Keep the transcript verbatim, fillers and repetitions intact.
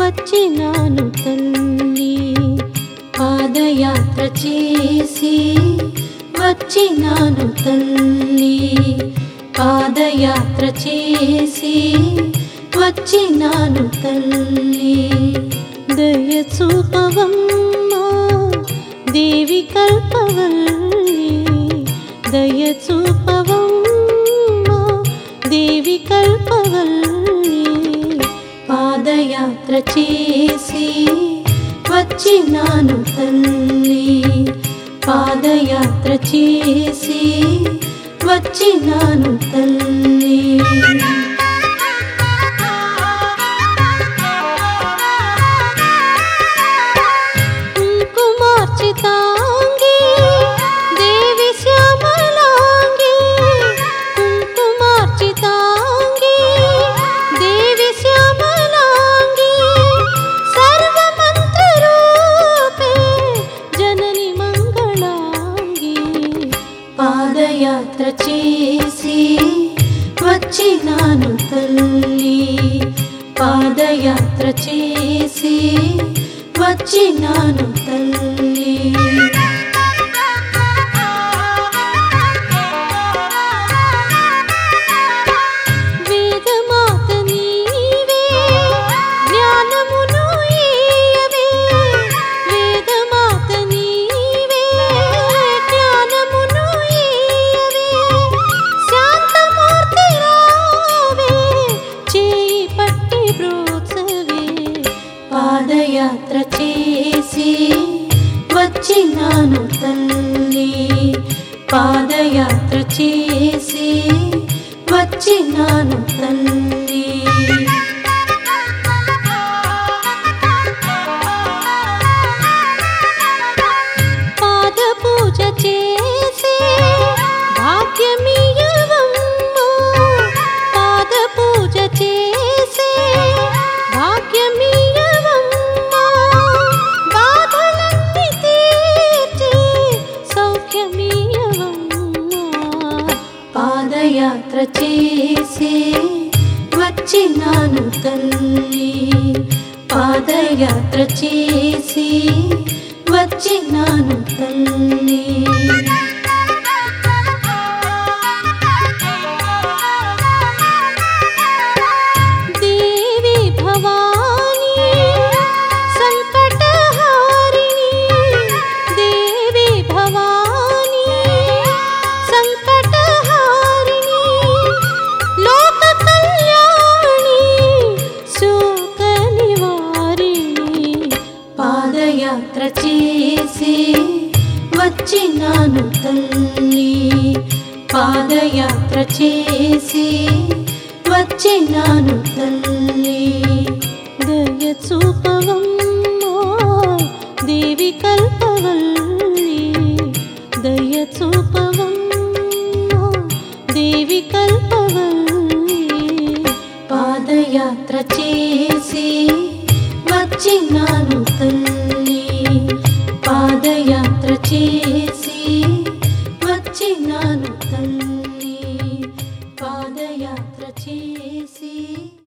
వచ్చినాను తల్లి, పాదయాత్ర చేసి వచ్చినాను తల్లి, పాదయాత్ర చేసి వచ్చినాను తల్లి. దయ చూపవమ్మా దేవి కల్పవల్లి, దయ చూపవమ్మా దేవి కల్పవల్లి. పాదయాత్ర చేసి వచ్చినాను తల్లి, పాదయాత్ర చేసి వచ్చినాను తల్లి. కుంకుమార్చితాంగి దేవి శ్యామలాంగి, కుంకుమార్చితాంగి దేవి శ్యామలాంగి, సర్వమంత్రరూపే జనని మంగళాంగి. పాదయాత్ర చేసి వచ్చినాను తల్లి, పాదయాత్ర చేసి వచ్చినాను తల్లి. వేదమాత నీవే జ్ఞానమును ఇయ్యవే, వేదమాత నీవే జ్ఞానమును ఇయ్యవే, శాంతమూర్తి రావే చేయి పట్టి బ్రోచవే. పాదయాత్ర చేసి వచ్చినాను తల్లి, పాదయాత్ర చేసి వచ్చినాను తల్లి. పాద పూజ చేసే భాగ్యమియ్యవమ్మా, పాద పూజ చేసే భాగ్యమియ్యవమ్మా, బాధలన్నీ తీర్చి సౌఖ్యమియ్యవమ్మా. పాదయాత్ర చేసి వచ్చినాను తల్లి, పాదయాత్ర చేసి వచ్చినాను తల్లి. దేవి భవాని సంకటహారిణి, దేవి భవాని సంకటహారిణి, లోక కళ్యాణి శోక నివారిణి. పాదయాత్ర చేసి వచ్చినాను తల్లి, పాదయాత్ర చేసి వచ్చినాను తల్లి. దయ చూపవమ్మా దేవి కల్పవల్లి, దయ చూపవమ్మా దేవి కల్పవల్లి. పాదయాత్ర చేసి వచ్చినాను తల్లి, పాదయాత్ర చేసి వచ్చినాను తల్లి, పాదయాత్ర చేసి